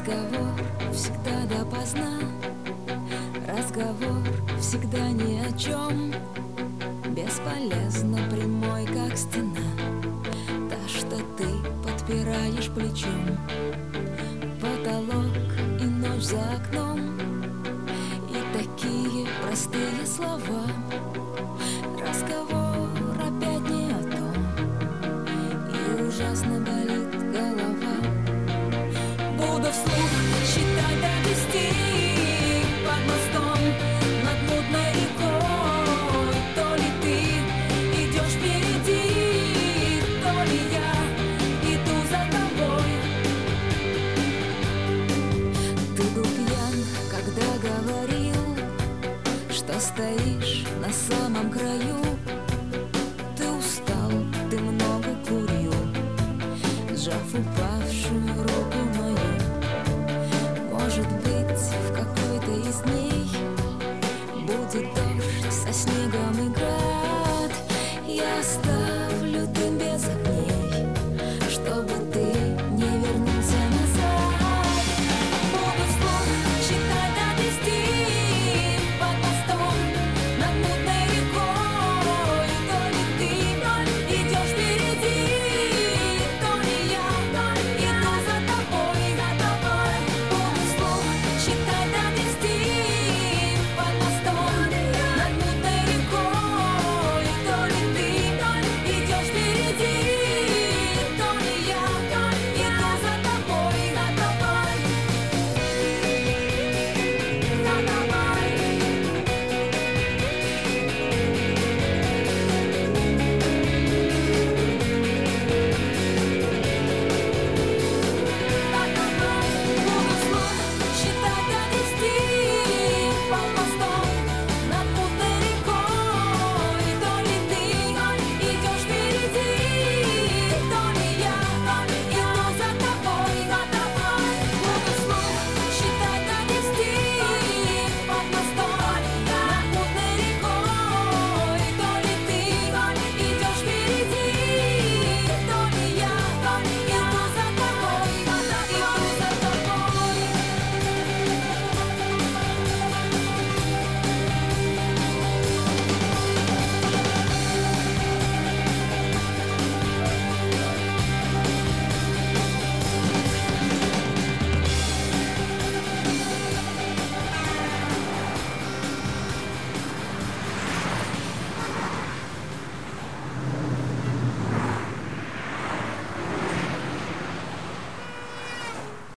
Разговор всегда допоздна, разговор всегда ни о чем. Бесполезно прямой, как стена, та, что ты подпираешь плечом. Потолок и ночь за окном, и такие простые слова. Разговор опять не о том, и ужасно болит голова. Буду вслух считать до 10 под мостом над мутной рекой. То ли ты идешь впереди, то ли я иду за тобой. Ты был пьян, когда говорил, что стоишь на самом краю. Ты устал, ты много курил, сжав упавшую руку мою. Может быть,